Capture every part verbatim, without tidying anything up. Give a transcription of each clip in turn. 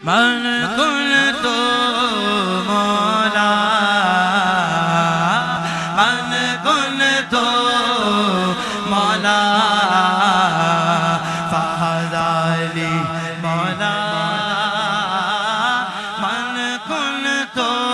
من كنت مولا من كنت مولا فهذا لي مولا من كنت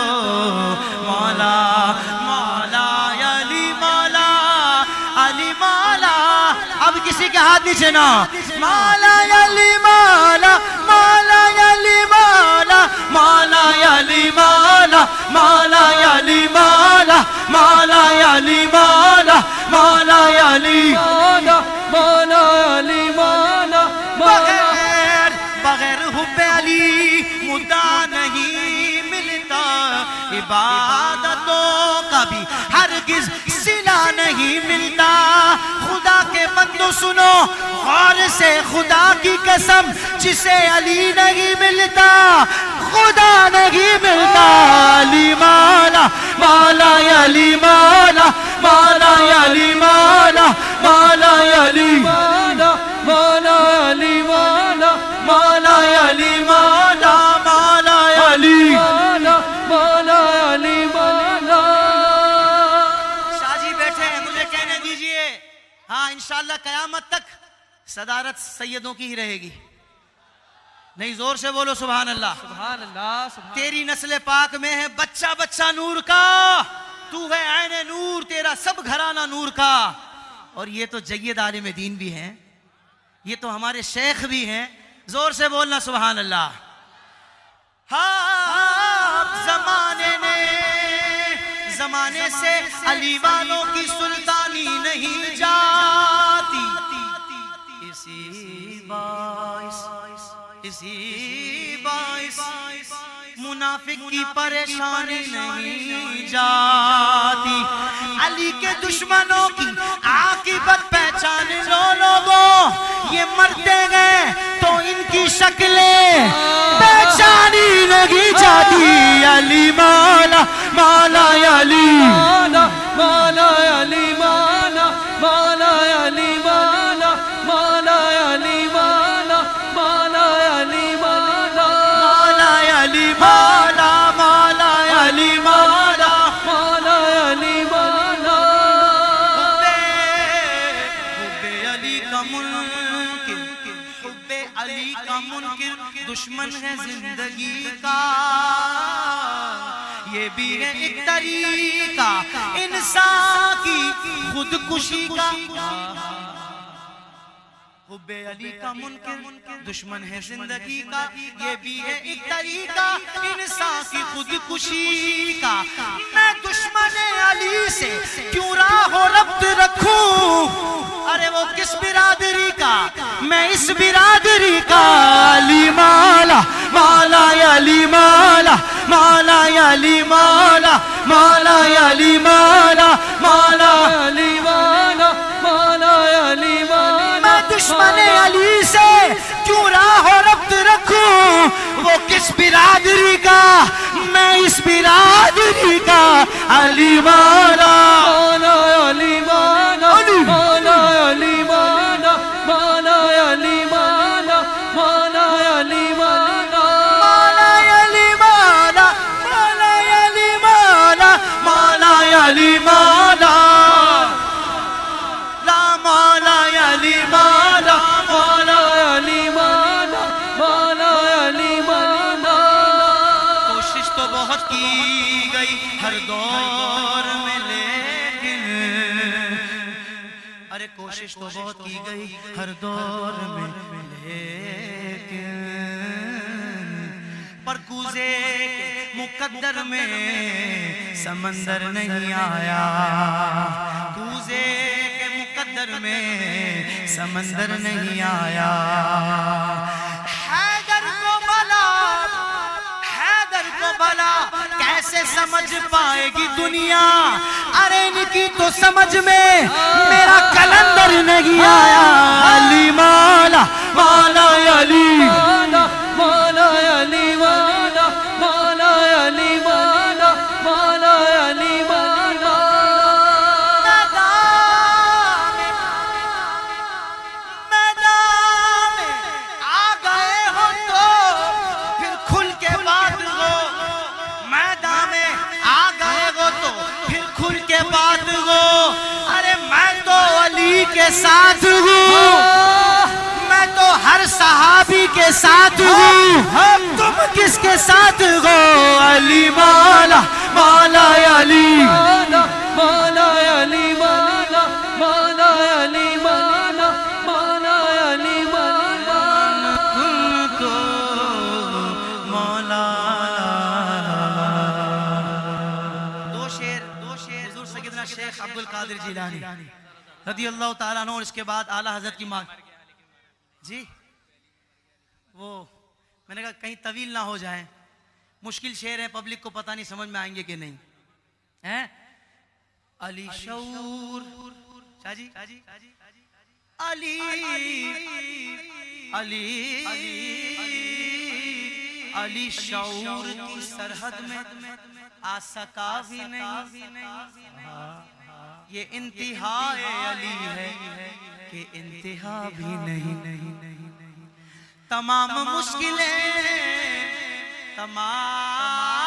مولا مولا علی مولا علی مولا. اب کسی کے ہاتھ نیچے نہ مولا علی مولا مولا علی مولا مولا علی مولا مولا علی مولا مولا علی مولا مولا علی مولا مولا علی مولا. بغیر بغیر حب علی مدعا نہیں ملتا عبادتوں کا بھی ہرگز صلہ نہیں ملتا. خدا کے بندو سنو غور سے خدا کی قسم جسے علی نہیں ملتا خدا نہیں ملتا. علی مولا مولا علی مولا مولا علی مولا مولا علی مولا مولا علی مولا مولا علی مولا مولا علی مولا مولا علی مولا. شاہ جی بیٹھے ہیں مجھے کہنے دیجئے. ہاں انشاءاللہ قیامت تک صدارت سیدوں کی ہی رہے گی. نہیں زور سے بولو سبحان اللہ. سبحان اللہ سبحان. تیری نسل پاک میں ہے بچہ بچہ نور کا. تو ہے عین نور تیرا سب گھرانہ نور کا. اور یہ تو جید عالم دین بھی ہیں یہ تو ہمارے شیخ بھی ہیں. زور سے بولنا سبحان اللہ. ہاں زمانے نے زمانے سے علی والوں کی سلطانی نہیں جاتی. اسی باعث اسی باعث منافق کی پریشانی نہیں جاتی. علی کے دشمنوں کی عاقبت پہچان لو لوگوں. یہ مرتے گئے تو ان کی شکلیں پہچانی نہیں جاتی. علی مولا مولا علی مولا مولا علی مولا مولا علی مولا مولا علی مولا مولا علی مولا مولا علی مولا مولا علی مولا مولا علی مولا. حب علی کا منکر حب علی کا منکر دشمن ہے زندگی کا. یہ بھی ہے ایک طریقہ انسان کی خودکشی کا. حب علی کا منکر دشمن ہے زندگی کا. یہ بھی ہے ایک طریقہ انسان کی خودکشی کا. میں دشمن علی سے کیوں راہ و ربط رکھوں. ارے وہ کس برادری کا میں اس برادری کا. علی مولا مولا علی مولا مولا علی مولا مولا علی مولا مولا علی مولا مولا علی مولا. میں دشمن علی سے کیوں راہ و ربط رکھوں. وہ کس برادری کا میں اس برادری کا. علی مولا مولا علی مولا مولا علی مولا مولا علی مولا مولا علی مولا مولا علی مولا مولا علی مولا مولا علی مولا لا مولا علی مولا مولا علی مولا مولا علی مولا. کوشش تو بہت کی گئی ہر دور میں لیکن ارے کوشش تو بہت کی گئی ہر دور میں لیکن پر کوزے کے مقدر میں سمندر نہیں آیا. کوزے کے مقدر میں سمندر نہیں آیا. حیدر کو بلا حیدر کو بلا کیسے سمجھ پائے گی دنیا. ارے ان کی تو سمجھ میں میرا کلندر نہیں آیا. علی مولا مولا علی مولا مولا علی مولا مولا علی مولا مولا علی مولا. میدان میں آ گئے ہو تو پھر کے ساتھ ہوں، میں تو ہر صحابی کے ساتھ ہوں، تم کس کے ساتھ ہو؟ علی مولا مولا علی مولا علی مولا مولا علی مولا مولا علی مولا کو مولا. دو شعر دو شعر حضور سیدنا شیخ عبد القادر جیلانی رضی اللہ تعالیٰ عنہ، اور اس کے بعد اعلیٰ حضرت کی مانگ. جی وہ میں نے کہا کہیں طویل نہ ہو جائیں، مشکل شعر ہے، پبلک کو پتہ نہیں سمجھ میں آئیں گے کہ نہیں ہیں. علی شعور شاہ جی علی علی علی شعور کی سرحد میں آ سکا بھی نہیں، یہ انتہا علی ہے کہ انتہا بھی نہیں. تمام مشکلیں تمام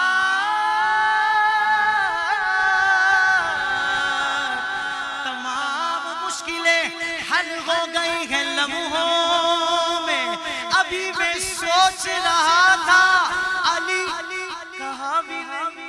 تمام مشکلیں حل ہو گئی ہیں لمحوں میں، ابھی میں سوچ رہا تھا علی کہاں بھی نہیں.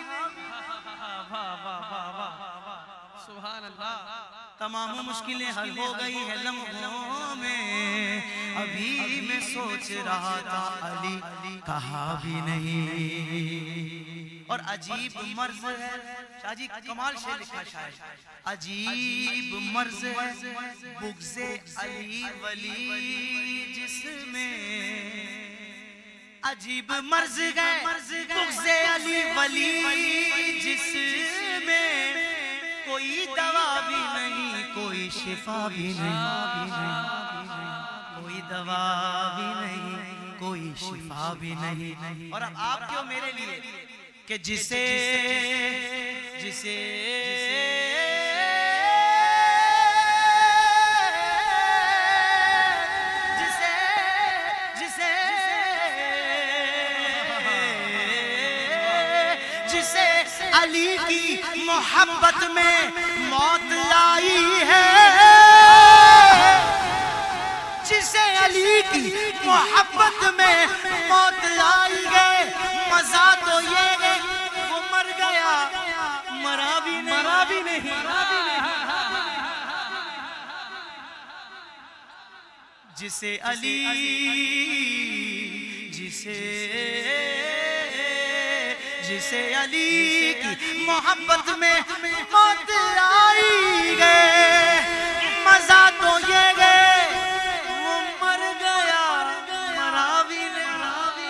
سبحان اللہ. تمام مشکلیں حل ہو گئی ہیں لمحوں میں، ابھی میں سوچ رہا تھا علی کہاں بھی نہیں. اور عجیب مرض ہے شاہ جی، کمال شعر لکھا شاعر. عجیب مرض ہے بغض علی ولی جس میں، عجیب مرض ہے بغض علی ولی جس میں، کوئی دوا بھی نہیں کوئی شفا بھی نہیں، کوئی دوا بھی نہیں کوئی شفا بھی نہیں. اور اب آپ کیوں میرے لیے کہ جسے جسے جسے جسے جسے علی کی محبت میں موت لائی ہے، جسے علی کی محبت میں موت لائی ہے، مزہ تو یہ ہے وہ مر گیا مرا بھی مرا بھی نہیں. جسے علی جسے جسے علی کی محبت میں موت آئی گئے، مزہ تو یہ گئے وہ مر گیا مرا بھی نہیں.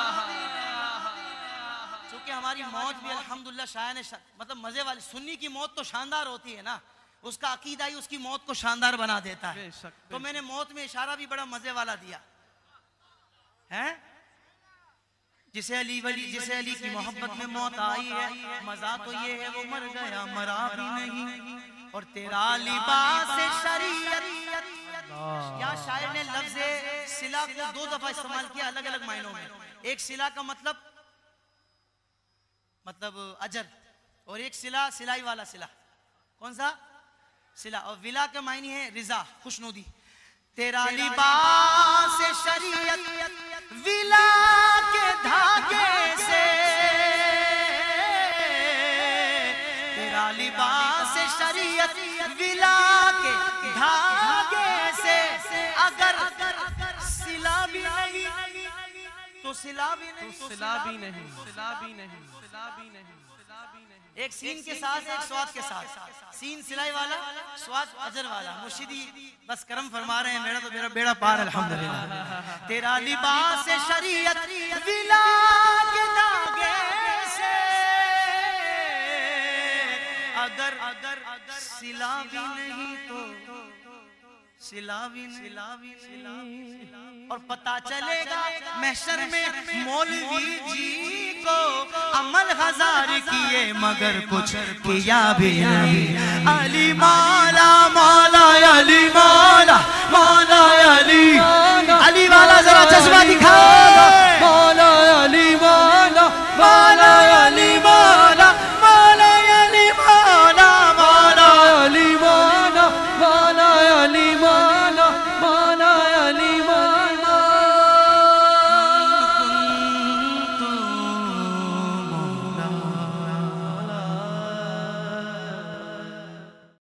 چونکہ ہماری موت بھی الحمدللہ شاہ نے مطلب مزے والی، سنی کی موت تو شاندار ہوتی ہے نا، اس کا عقیدہ ہی اس کی موت کو شاندار بنا دیتا ہے. تو میں نے موت میں اشارہ بھی بڑا مزے والا دیا ہے. جسے علی ولی جسے علی کی محبت میں موت آئی ہے، مزہ تو یہ ہے وہ مر گیا مرا بھی نہیں. اور تیرا لباس شریعت، یا شاعر نے لفظ صلہ کو دو دفعہ استعمال کیا الگ الگ معنوں میں. ایک صلہ کا مطلب مطلب اجر، اور ایک صلہ صلائی والا صلہ. کون سا صلہ؟ اور ولا کے معنی ہے رضا، خوشنودی. تیرا لباس شریعت ولا کے دھاگے سے، تیرا لباس شریعت ولا کے دھاگے سے، اگر صلہ بھی نہیں تو صلہ بھی نہیں صلہ بھی نہیں صلہ بھی نہیں صلہ بھی نہیں. ایک سین کے ساتھ ایک سواد کے ساتھ، سین سلائی والا سواد اجر والا. مرشدی بس کرم فرما رہے ہیں، میرا تو میرا بیڑا پار الحمدللہ. تیرا لباس شریعت ولا کے دھاگے سے، اگر صلہ بھی نہیں تو صلہ بھی نہیں. اور پتہ چلے گا محشر میں مولوی جی کو عمل ہزار کیے مگر کچھ کیا بھی نہیں. علی مولا مولا علی مولا مولا علی علی